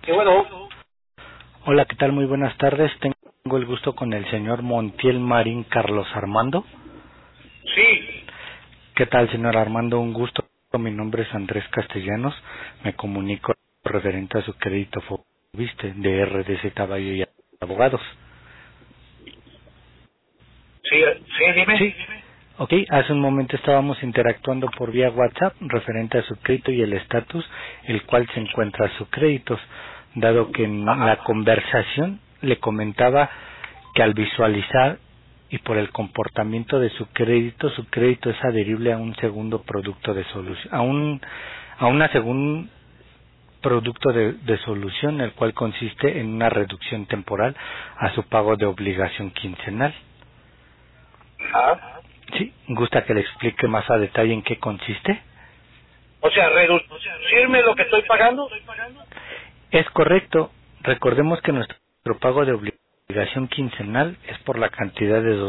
Sí, bueno. Hola, ¿qué tal? Muy buenas tardes. Tengo el gusto con el señor Montiel Marín Carlos Armando. Sí. ¿Qué tal, señor Armando? Un gusto. Mi nombre es Andrés Castellanos. Me comunico referente a su crédito Fobiste de RDC Caballo y Abogados. Sí, dime. Sí. Ok, hace un momento estábamos interactuando por vía WhatsApp referente a su crédito y el estatus, el cual se encuentra a su créditos, dado que en la conversación le comentaba que al visualizar y por el comportamiento de su crédito es adherible a un segundo producto de solución, a una segunda producto de solución, el cual consiste en una reducción temporal a su pago de obligación quincenal. Ajá. Sí, ¿gusta que le explique más a detalle en qué consiste? O sea, reducirme lo que estoy pagando. Es correcto. Recordemos que nuestro pago de obligación quincenal es por la cantidad de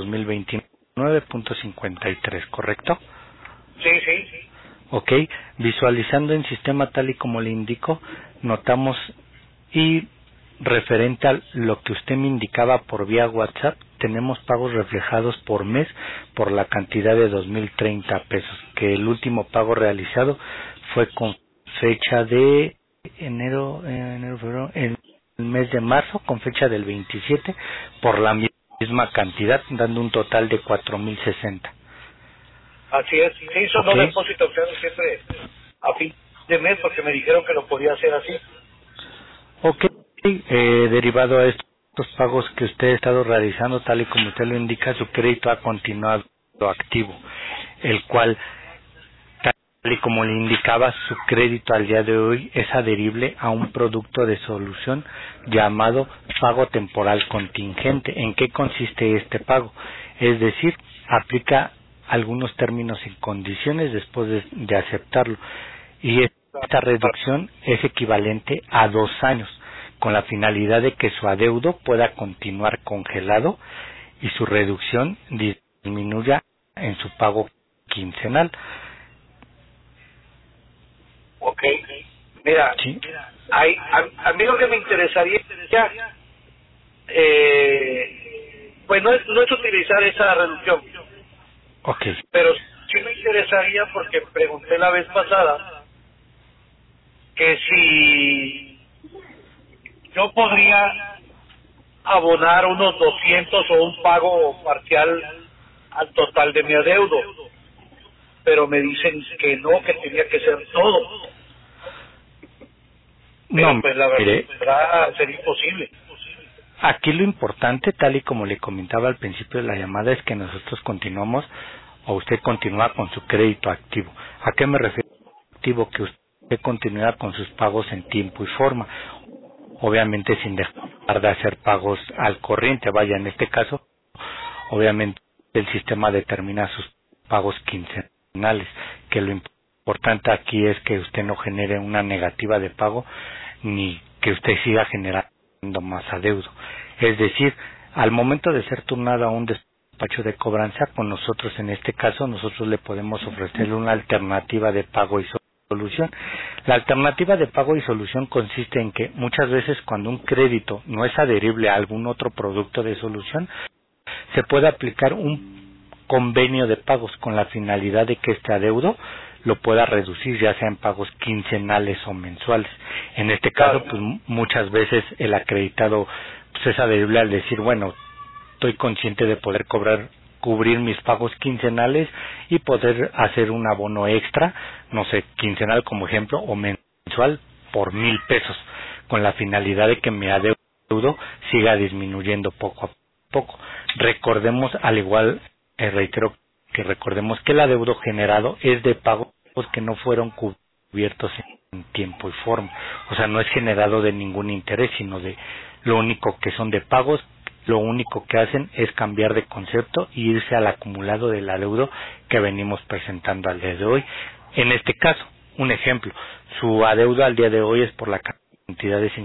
2029.53, ¿correcto? Sí, sí. Ok, visualizando en sistema tal y como le indico, notamos y referente a lo que usted me indicaba por vía WhatsApp, tenemos pagos reflejados por mes por la cantidad de 2.030 pesos, que el último pago realizado fue con fecha de febrero, el mes de marzo, con fecha del 27, por la misma cantidad, dando un total de 4.060. Así es. Sí, son Ok, dos depósitos que hago siempre a fin de mes porque me dijeron que lo podía hacer así. ok, derivado a estos pagos que usted ha estado realizando, tal y como usted lo indica, su crédito ha continuado activo, el cual, tal y como le indicaba, su crédito al día de hoy es adherible a un producto de solución llamado pago temporal contingente. ¿En qué consiste este pago? Es decir, aplica algunos términos y condiciones después de aceptarlo, y esta reducción es equivalente a 2 años, con la finalidad de que su adeudo pueda continuar congelado y su reducción disminuya en su pago quincenal. Ok. Mira, ¿Sí? a mí lo que me interesaría, pues no es utilizar esa reducción, Ok. pero sí me interesaría porque pregunté la vez pasada que si yo podría abonar unos 200 o un pago parcial al total de mi adeudo, pero me dicen que no, que tenía que ser todo, pero No, pues la mire, verdad sería imposible. aquí lo importante, tal y como le comentaba al principio de la llamada, es que nosotros continuamos o usted continúa con su crédito activo. ¿A qué me refiero? Activo, que usted continúa con sus pagos en tiempo y forma, obviamente sin dejar de hacer pagos al corriente. Vaya, en este caso, obviamente el sistema determina sus pagos quincenales, que lo importante aquí es que usted no genere una negativa de pago ni que usted siga generando más adeudo. Es decir, al momento de ser turnado a un despacho de cobranza, con nosotros en este caso, nosotros le podemos ofrecer una alternativa de pago y solución. La alternativa de pago y solución consiste en que muchas veces cuando un crédito no es adherible a algún otro producto de solución, se puede aplicar un convenio de pagos con la finalidad de que este adeudo lo pueda reducir, ya sea en pagos quincenales o mensuales. En este caso, Claro, pues muchas veces el acreditado pues, es adherible al decir, bueno, estoy consciente de poder cubrir mis pagos quincenales y poder hacer un abono extra, no sé, quincenal como ejemplo, o mensual por 1,000 pesos, con la finalidad de que mi adeudo siga disminuyendo poco a poco. Recordemos, al igual, reitero que recordemos que el adeudo generado es de pagos que no fueron cubiertos en tiempo y forma. O sea, no es generado de ningún interés, sino de lo único que son de pagos. Lo único que hacen es cambiar de concepto y irse al acumulado del adeudo que venimos presentando al día de hoy. En este caso, un ejemplo, su adeudo al día de hoy es por la cantidad de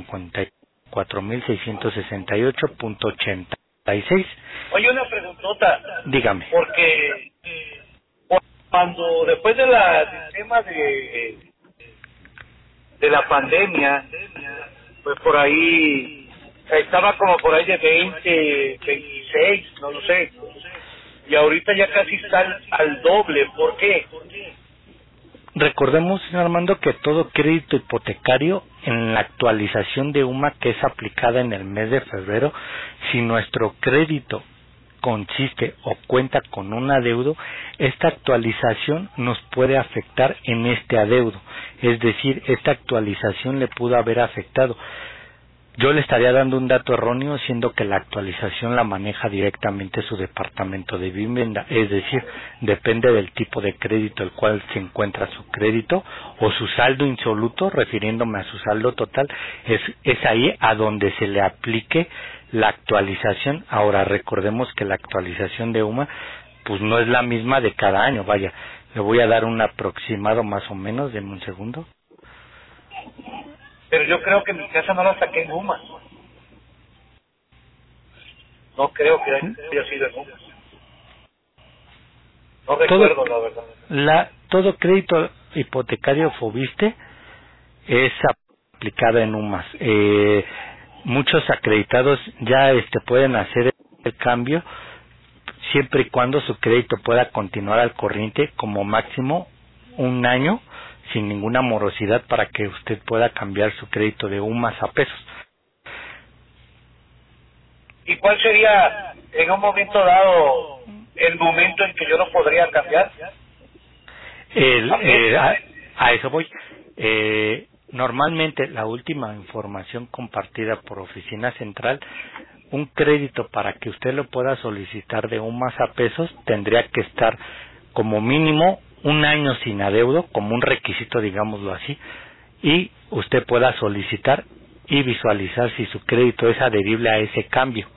54,668.86. oye, una preguntota, Dígame. porque cuando después del tema de la pandemia, pues por ahí, estaba como por ahí de 20, 26, no lo sé. Y ahorita ya casi está al doble. ¿Por qué? Recordemos, señor Armando, que todo crédito hipotecario en la actualización de UMA que es aplicada en el mes de febrero, si nuestro crédito consiste o cuenta con un adeudo, esta actualización nos puede afectar en este adeudo. Es decir, esta actualización le pudo haber afectado. Yo le estaría dando un dato erróneo, siendo que la actualización la maneja directamente su departamento de vivienda, es decir, depende del tipo de crédito el cual se encuentra su crédito o su saldo insoluto, refiriéndome a su saldo total, es ahí a donde se le aplique la actualización. Ahora recordemos que la actualización de UMA pues no es la misma de cada año. Vaya, le voy a dar un aproximado más o menos, denme un segundo. Pero yo creo que mi casa no la saqué en UMA. No creo que haya sido en UMA. No recuerdo, la verdad. Todo crédito hipotecario Fobiste es aplicada en UMAS. Muchos acreditados ya pueden hacer el cambio siempre y cuando su crédito pueda continuar al corriente como máximo un año sin ninguna morosidad para que usted pueda cambiar su crédito de UMAS a pesos. ¿Y cuál sería en un momento dado el momento en que yo lo podría cambiar? A eso voy. Normalmente la última información compartida por Oficina Central, un crédito para que usted lo pueda solicitar de UMAS a pesos tendría que estar como mínimo un año sin adeudo, como un requisito, digámoslo así, y usted pueda solicitar y visualizar si su crédito es adherible a ese cambio.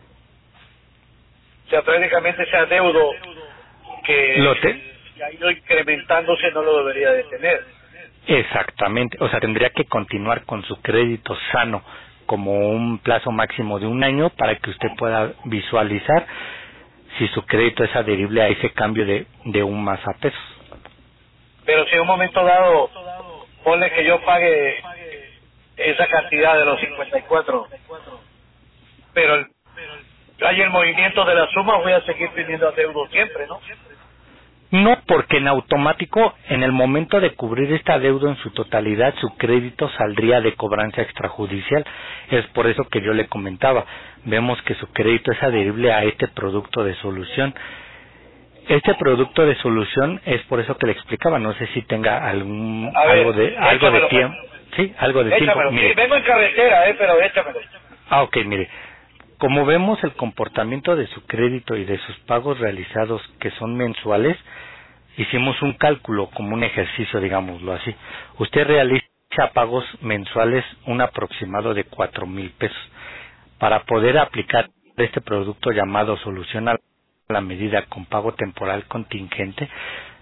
O sea, prácticamente ese adeudo que ha ido incrementándose no lo debería de tener. Exactamente, o sea, tendría que continuar con su crédito sano como un plazo máximo de un año para que usted pueda visualizar si su crédito es adherible a ese cambio de UMAS a pesos. Pero si en un momento dado, ponle que yo pague esa cantidad de los 54, pero hay el movimiento de la suma, voy a seguir teniendo adeudo siempre, ¿no? No, porque en automático, en el momento de cubrir esta deuda en su totalidad, su crédito saldría de cobranza extrajudicial. Es por eso que yo le comentaba, vemos que su crédito es adherible a este producto de solución. Este producto de solución es por eso que le explicaba, no sé si tenga algo de tiempo. Sí, algo de tiempo. Mire. Vengo en carretera, pero échamelo. Ok, mire. Como vemos el comportamiento de su crédito y de sus pagos realizados que son mensuales, hicimos un cálculo como un ejercicio, digámoslo así. Usted realiza pagos mensuales un aproximado de 4,000 pesos. Para poder aplicar este producto llamado solución a la medida con pago temporal contingente,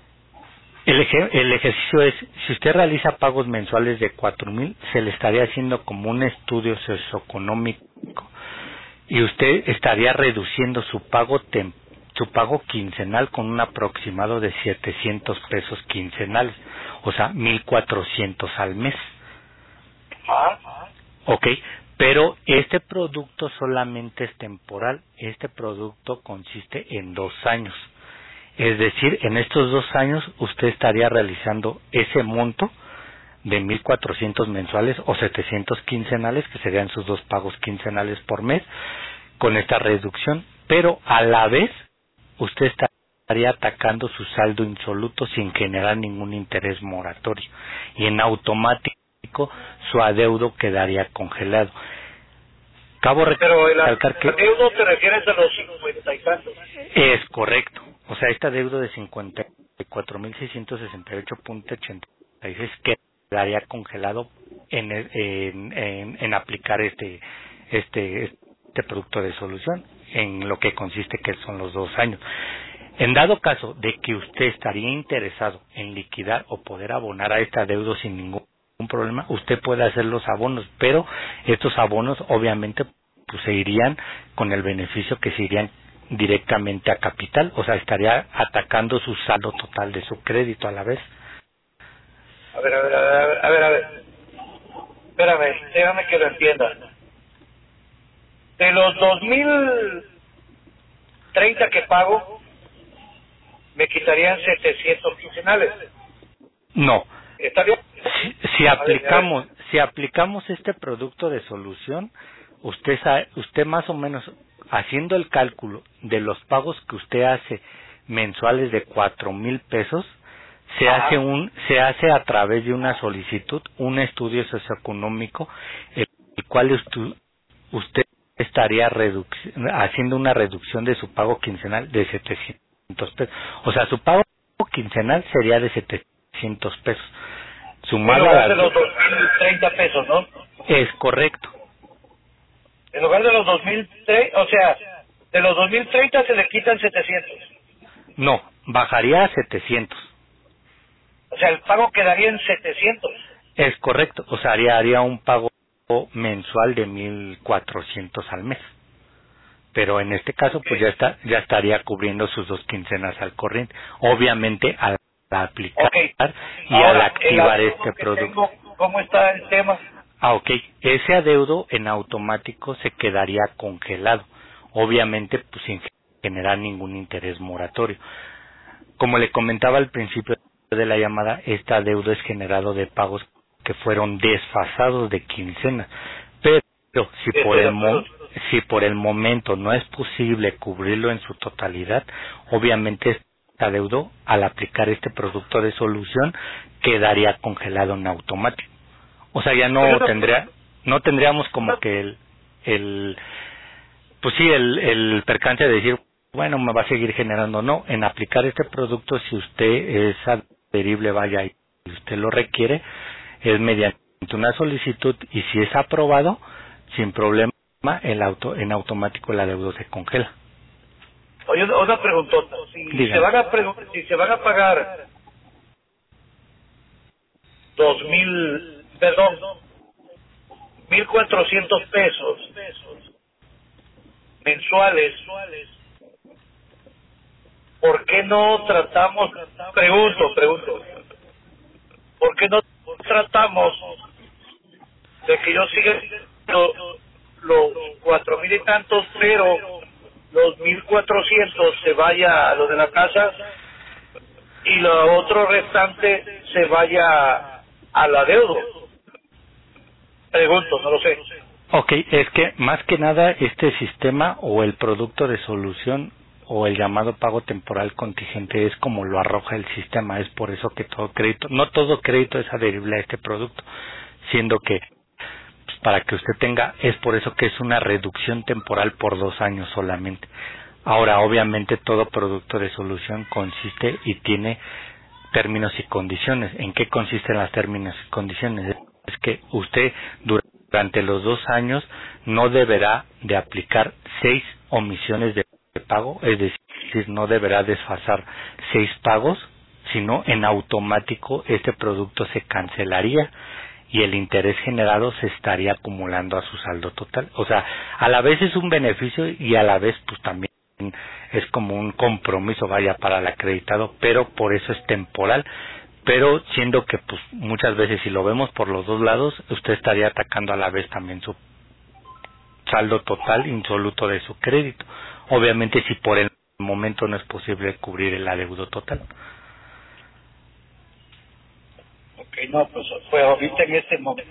el ejercicio es, si usted realiza pagos mensuales de 4,000, se le estaría haciendo como un estudio socioeconómico y usted estaría reduciendo su pago quincenal con un aproximado de 700 pesos quincenales, o sea, 1,400 al mes. Ok, pero este producto solamente es temporal, este producto consiste en 2 años. Es decir, en estos 2 años usted estaría realizando ese monto de 1,400 mensuales o 700 quincenales, que serían sus 2 pagos quincenales por mes, con esta reducción, pero a la vez usted estaría atacando su saldo insoluto sin generar ningún interés moratorio y en automático su adeudo quedaría congelado. Pero el adeudo te refieres a los 50 y tantos. Es correcto. O sea, este adeudo de 54,668.86 quedaría congelado en aplicar este producto de solución, en lo que consiste que son los 2 años. En dado caso de que usted estaría interesado en liquidar o poder abonar a este adeudo sin ningún problema, usted puede hacer los abonos, pero estos abonos obviamente pues se irían con el beneficio que se irían directamente a capital, o sea, estaría atacando su saldo total de su crédito a la vez. A ver. espérame, déjame que lo entienda. De los 2030 que pago, me quitarían 700 quincenales. No. ¿Está bien? Si aplicamos este producto de solución, usted más o menos, haciendo el cálculo de los pagos que usted hace mensuales de 4,000 pesos, se hace a través de una solicitud, un estudio socioeconómico, el cual usted estaría haciendo una reducción de su pago quincenal de 700 pesos. O sea, su pago quincenal sería de 700 pesos. Sumado a los 2.030 pesos, ¿no? Es correcto. En lugar de los 2.030, o sea, de los 2.030 se le quitan 700. No, bajaría a 700. O sea, el pago quedaría en 700. Es correcto, o sea, haría un pago mensual de 1,400 al mes. Pero en este caso, pues ya estaría cubriendo sus 2 quincenas al corriente. Obviamente, al aplicar y al activar este producto. ¿Cómo está el tema? Ese adeudo en automático se quedaría congelado. Obviamente, pues sin generar ningún interés moratorio. Como le comentaba al principio de la llamada, este adeudo es generado de pagos que fueron desfasados de quincena. Pero si por el momento no es posible cubrirlo en su totalidad, obviamente este adeudo, al aplicar este producto de solución, quedaría congelado en automático. O sea, ya no tendríamos como que el percance de decir, bueno, me va a seguir generando. No, en aplicar este producto, si usted es adherible, vaya, y usted lo requiere, es mediante una solicitud, y si es aprobado, sin problema, en automático el adeudo se congela. Oye, una preguntota. Si se van a pagar 1,400 pesos mensuales, ¿por qué no tratamos, pregunto, ¿por qué no tratamos de que yo siga los 4,000 y tantos, pero los 1,400 se vaya a lo de la casa y lo otro restante se vaya al adeudo? Pregunto, no lo sé. Es que más que nada este sistema o el producto de solución o el llamado pago temporal contingente es como lo arroja el sistema. Es por eso que no todo crédito es adherible a este producto, siendo que para que usted tenga, es por eso que es una reducción temporal por 2 años solamente. Ahora, obviamente, todo producto de solución consiste y tiene términos y condiciones. ¿En qué consisten los términos y condiciones? Es que usted durante los 2 años no deberá de aplicar 6 omisiones de pago, es decir, no deberá desfasar 6 pagos, sino en automático este producto se cancelaría y el interés generado se estaría acumulando a su saldo total. O sea, a la vez es un beneficio y a la vez pues también es como un compromiso, vaya, para el acreditado, pero por eso es temporal. Pero siendo que pues muchas veces, si lo vemos por los dos lados, usted estaría atacando a la vez también su saldo total insoluto de su crédito. Obviamente, si por el momento no es posible cubrir el adeudo total. No, pues ahorita en este momento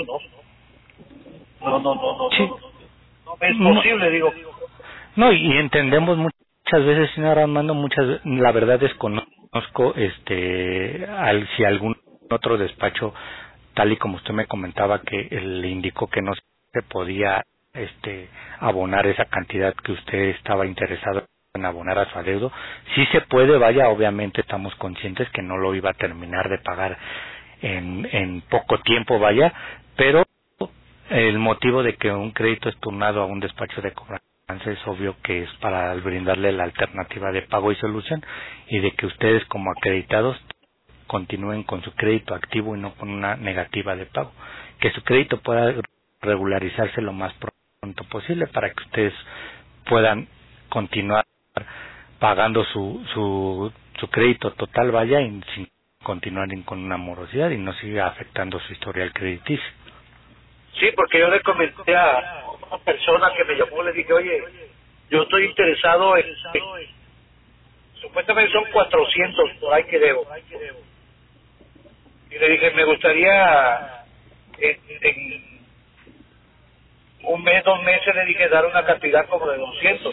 no. Sí. No es posible, digo. No, y entendemos muchas veces, señor Armando, la verdad desconozco si algún otro despacho, tal y como usted me comentaba, que le indicó que no se podía abonar esa cantidad que usted estaba interesado en abonar a su adeudo. Sí se puede, vaya, obviamente estamos conscientes que no lo iba a terminar de pagar en poco tiempo, vaya, pero el motivo de que un crédito es turnado a un despacho de cobranza es obvio que es para brindarle la alternativa de pago y solución, y de que ustedes como acreditados continúen con su crédito activo y no con una negativa de pago, que su crédito pueda regularizarse lo más pronto posible para que ustedes puedan continuar pagando su crédito total, vaya, y sin continuar con una morosidad y no siga afectando su historial crediticio. Sí, porque yo le comenté a una persona que me llamó, le dije, oye, yo estoy interesado en, supuestamente son 400 por ahí que debo. Y le dije, me gustaría en un mes, 2 meses, le dije, dar una cantidad como de 200.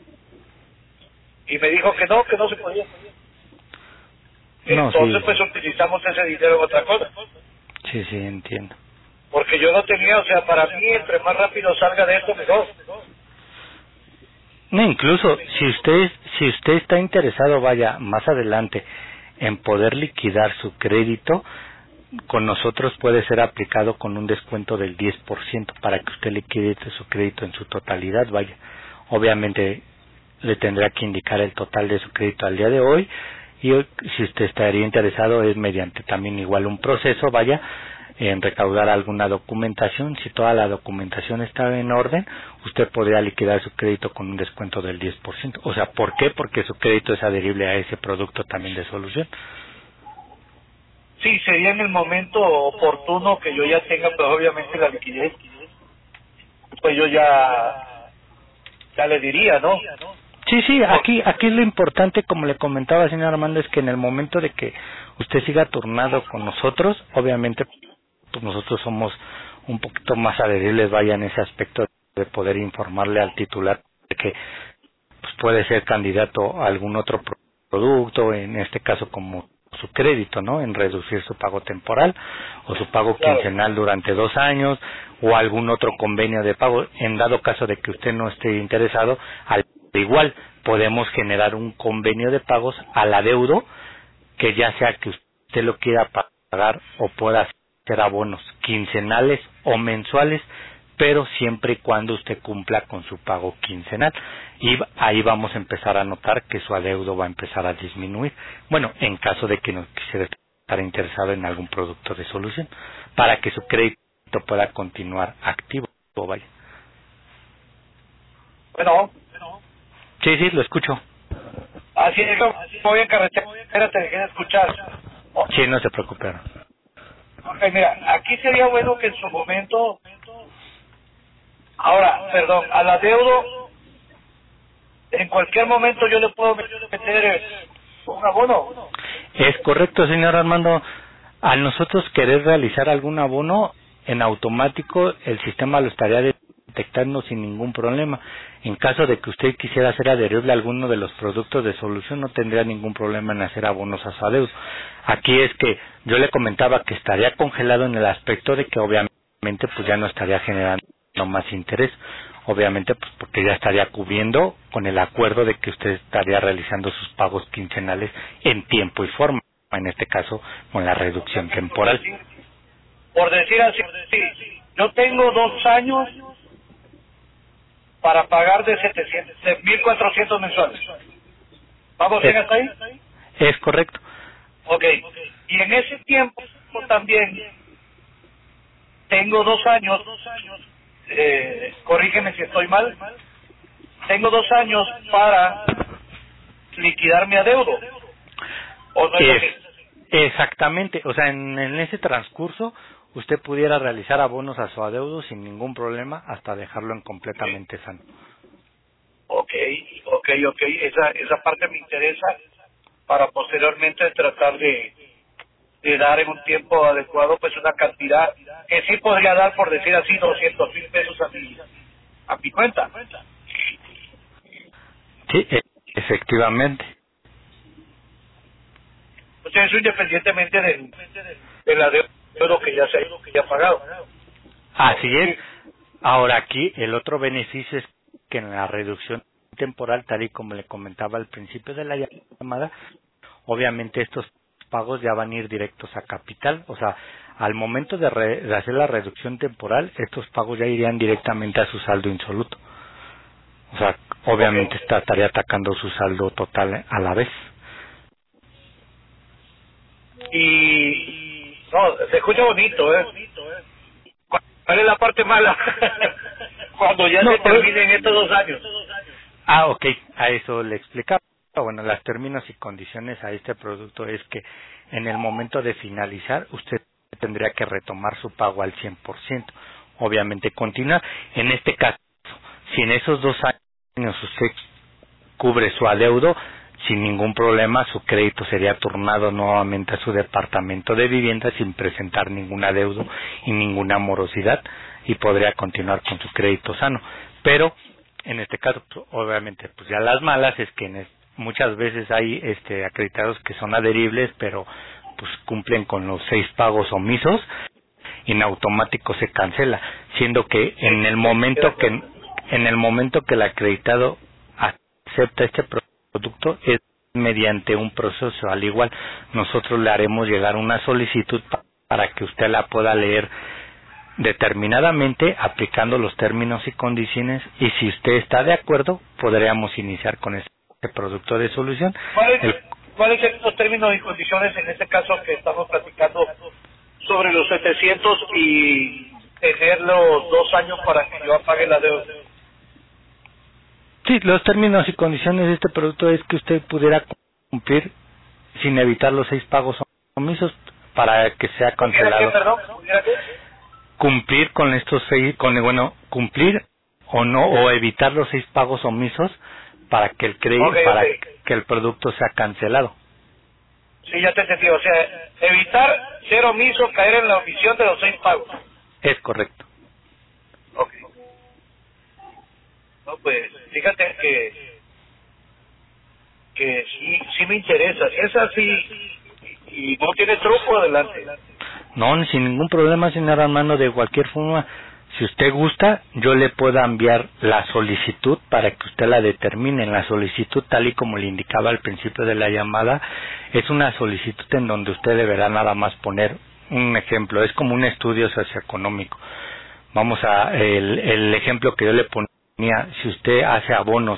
Y me dijo que no se podía. No, Entonces, sí, pues utilizamos ese dinero en otra cosa. sí, sí, entiendo. Porque yo no tenía, o sea, para mí, entre más rápido salga de esto, mejor. No, incluso si usted está interesado, vaya, más adelante en poder liquidar su crédito, con nosotros puede ser aplicado con un descuento del 10% para que usted liquide su crédito en su totalidad, vaya. Obviamente le tendrá que indicar el total de su crédito al día de hoy y si usted estaría interesado es mediante también igual un proceso, vaya, en recaudar alguna documentación. Si toda la documentación está en orden, usted podría liquidar su crédito con un descuento del 10%. O sea, ¿por qué? Porque su crédito es adherible a ese producto también de solución. Sí, sería en el momento oportuno que yo ya tenga, pues obviamente la liquidez, pues yo ya le diría, ¿no? Sí, sí, aquí lo importante, como le comentaba, señor Armando, es que en el momento de que usted siga turnado con nosotros, obviamente pues nosotros somos un poquito más adheribles, vaya, en ese aspecto de poder informarle al titular de que pues puede ser candidato a algún otro producto, en este caso como su crédito, ¿no? En reducir su pago temporal o su pago Claro. quincenal durante 2 años o algún otro convenio de pago. En dado caso de que usted no esté interesado, al igual podemos generar un convenio de pagos al adeudo que ya sea que usted lo quiera pagar o pueda hacer abonos quincenales o mensuales, pero siempre y cuando usted cumpla con su pago quincenal. Y ahí vamos a empezar a notar que su adeudo va a empezar a disminuir. Bueno, en caso de que no quisiera estar interesado en algún producto de solución, para que su crédito pueda continuar activo. Vaya. Bueno, Sí, sí, lo escucho. así es, voy en carretera, te dejé de escuchar. Sí, no se preocupe. Ok, mira, aquí sería bueno que en su momento, ahora, perdón, al adeudo, en cualquier momento yo le puedo meter un abono. Es correcto, señor Armando. Al nosotros querer realizar algún abono, en automático el sistema lo estaría detectando sin ningún problema. En caso de que usted quisiera hacer adherible a alguno de los productos de solución, no tendría ningún problema en hacer abonos a su adeudo. Aquí es que yo le comentaba que estaría congelado en el aspecto de que obviamente pues ya no estaría generando más interés. Obviamente pues porque ya estaría cubriendo con el acuerdo de que usted estaría realizando sus pagos quincenales en tiempo y forma, en este caso con la reducción temporal. Por decir así, sí, yo tengo 2 años para pagar de 1,400 mensuales. ¿Vamos bien hasta ahí? Es correcto. Ok. Y en ese tiempo también tengo 2 años, corrígeme si estoy mal, tengo 2 años para liquidar mi adeudo. ¿O no es así? Exactamente, o sea, en ese transcurso usted pudiera realizar abonos a su adeudo sin ningún problema hasta dejarlo en completamente sano. Ok, esa parte me interesa para posteriormente tratar de dar en un tiempo adecuado pues una cantidad que sí podría dar, por decir así, 200,000 pesos a mi cuenta. Sí, efectivamente. O sea, eso independientemente del adeudo que ya ha pagado. Así es. Ahora aquí el otro beneficio es que en la reducción temporal, tal y como le comentaba al principio de la llamada, obviamente estos pagos ya van a ir directos a capital, o sea, al momento de hacer la reducción temporal, estos pagos ya irían directamente a su saldo insoluto. O sea, obviamente estaría atacando su saldo total a la vez. Y no, se escucha bonito, ¿eh? ¿Cuál es la parte mala? Cuando ya se terminen estos 2 años. Ok, a eso le explicaba. Bueno, las términos y condiciones a este producto es que en el momento de finalizar usted tendría que retomar su pago al 100%. obviamente continuar. En este caso, si en esos 2 años usted cubre su adeudo, sin ningún problema su crédito sería turnado nuevamente a su departamento de vivienda sin presentar ningún adeudo y ninguna morosidad y podría continuar con su crédito sano. Pero en este caso, pues, obviamente, pues ya las malas es que muchas veces hay acreditados que son adheribles, pero pues cumplen con los 6 pagos omisos y en automático se cancela, siendo que en el momento que el acreditado acepta este producto es mediante un proceso. Al igual, nosotros le haremos llegar una solicitud para que usted la pueda leer determinadamente, aplicando los términos y condiciones, y si usted está de acuerdo, podríamos iniciar con este producto de solución. ¿Cuáles son los términos y condiciones en este caso que estamos platicando sobre los 700 y tener los 2 años para que yo apague la deuda? Sí, los términos y condiciones de este producto es que usted pudiera cumplir sin evitar los 6 pagos omisos para que sea cancelado. ¿Pudiera qué? Cumplir con estos 6, cumplir o no, o evitar los 6 pagos omisos para que el que el producto sea cancelado. Sí, ya te entendí. O sea, evitar ser omiso, caer en la omisión de los 6 pagos. Es correcto. Ok. No, pues, fíjate que sí me interesa. Si es así y no tiene truco, adelante. No, sin ningún problema, señor Armando. De cualquier forma, si usted gusta, yo le puedo enviar la solicitud para que usted la determine. La solicitud, tal y como le indicaba al principio de la llamada, es una solicitud en donde usted deberá nada más poner un ejemplo. Es como un estudio socioeconómico. Vamos a el ejemplo que yo le ponía. Si usted hace abonos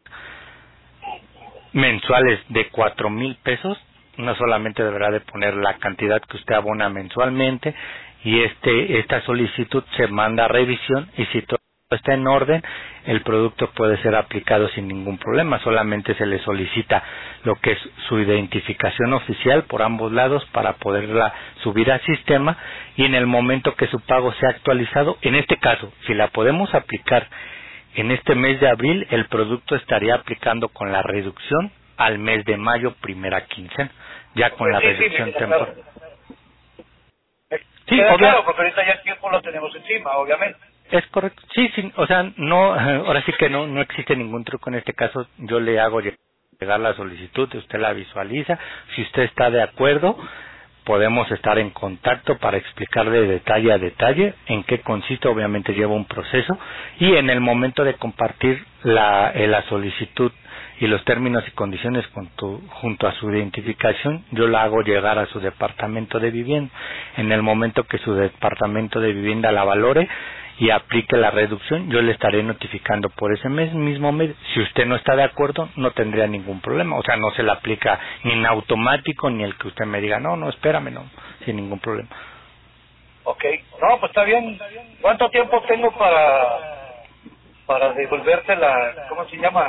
mensuales de 4,000 pesos, no solamente deberá de poner la cantidad que usted abona mensualmente, y esta solicitud se manda a revisión, y si todo está en orden, el producto puede ser aplicado sin ningún problema. Solamente se le solicita lo que es su identificación oficial por ambos lados para poderla subir al sistema, y en el momento que su pago sea actualizado, en este caso, si la podemos aplicar en este mes de abril, el producto estaría aplicando con la reducción al mes de mayo, primera quincena, ya con la reducción temporal. Sí, claro, porque ahorita ya el tiempo lo tenemos encima, obviamente. Es correcto. Sí, o sea, no, ahora sí que no existe ningún truco en este caso. Yo le hago llegar la solicitud, usted la visualiza. Si usted está de acuerdo, podemos estar en contacto para explicarle detalle a detalle en qué consiste. Obviamente lleva un proceso, y en el momento de compartir la solicitud y los términos y condiciones junto a su identificación, yo la hago llegar a su departamento de vivienda. En el momento que su departamento de vivienda la valore y aplique la reducción, yo le estaré notificando por ese mismo mes. Si usted no está de acuerdo, no tendría ningún problema. O sea, no se le aplica ni en automático, ni el que usted me diga, no, espérame, no, sin ningún problema. Ok, no, pues está bien. ¿Cuánto tiempo tengo para devolverte ¿cómo se llama?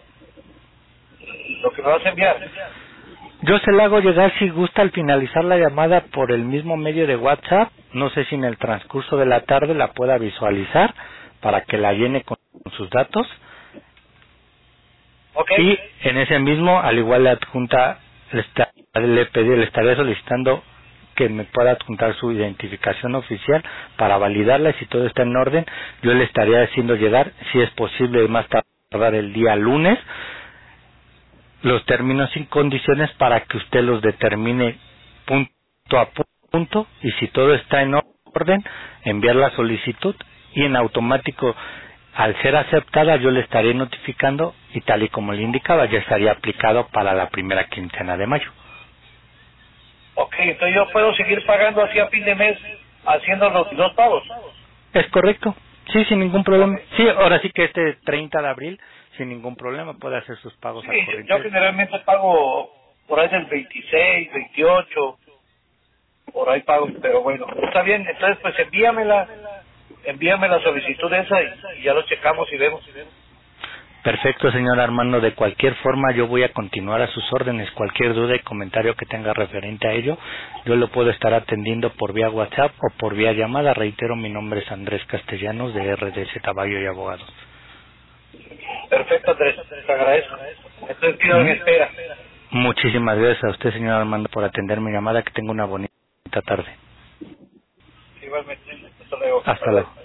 Lo que me vas a enviar. Yo se la hago llegar, si gusta, al finalizar la llamada por el mismo medio de WhatsApp. No sé si en el transcurso de la tarde la pueda visualizar para que la llene con sus datos. Okay. Y en ese mismo, al igual la adjunta, le estaría solicitando que me pueda adjuntar su identificación oficial para validarla, y si todo está en orden, yo le estaría haciendo llegar, si es posible más tardar el día lunes, los términos y condiciones para que usted los determine punto a punto, y si todo está en orden, enviar la solicitud, y en automático, al ser aceptada, yo le estaré notificando, y tal y como le indicaba, ya estaría aplicado para la primera quincena de mayo. Ok, entonces yo puedo seguir pagando así a fin de mes, haciendo los 2 pagos. Es correcto, sí, sin ningún problema. Sí, ahora sí que 30 de abril, sin ningún problema, puede hacer sus pagos al corriente. Yo generalmente pago por ahí del 26, 28, por ahí pago, pero bueno, está bien. Entonces pues envíame la solicitud esa y ya lo checamos y vemos. Perfecto, señor Armando. De cualquier forma, yo voy a continuar a sus órdenes. Cualquier duda y comentario que tenga referente a ello, yo lo puedo estar atendiendo por vía WhatsApp o por vía llamada. Reitero, mi nombre es Andrés Castellanos, de RDC Taballo y Abogados. Perfecto, Andrés, te agradezco. Entonces quedo en espera. Muchísimas gracias a usted, señor Armando, por atender mi llamada. Que tenga una bonita tarde. Igualmente. Hasta luego. Hasta luego.